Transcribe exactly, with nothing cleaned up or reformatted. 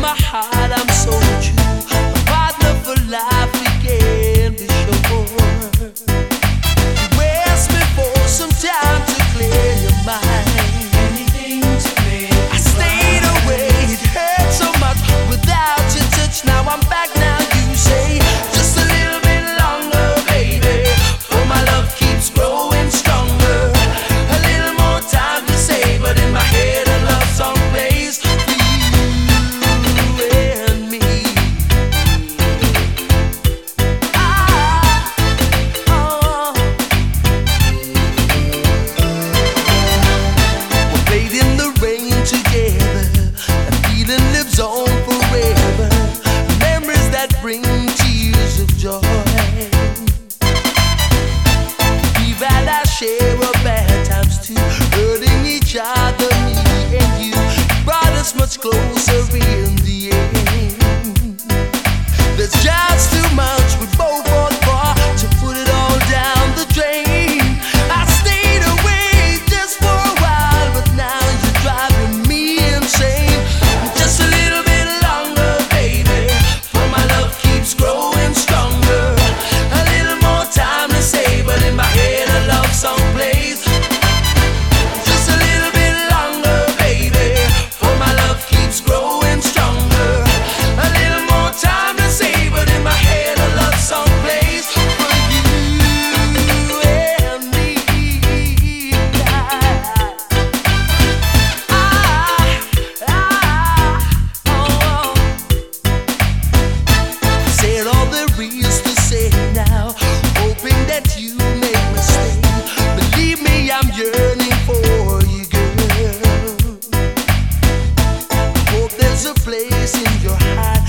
my heart, I'm so true. My partner for life, we can be sure. You asked me for some time to clear your mind. Anything to make I stayed away, it hurt so much without your touch. Now I'm back, now you say just a little bit longer, baby. For my love keeps growing stronger. A little more time to say, but in my head a love song plays for you and me. Ah, oh. We're played in the rain together. The feeling lives on forever. Memories that bring tears of joy. We've had our share of bad times too, hurting each other, me and you. Brought us much closer in the end. There's just too much we both fought for to put it all down the drain. I stayed away just for a while, but now you're driving me insane. Just a little bit longer, baby, for my love keeps growing stronger. A little more time to say, but in my head a love song plays. Just a little bit longer, baby, for my love keeps growing stronger. A little more time to say, but in my head a love song plays for you and me. Ah, ah, oh. Said all there is to say now, hoping that you make me stay. Believe me, I'm yearning for you, girl. Hope there's a place in your heart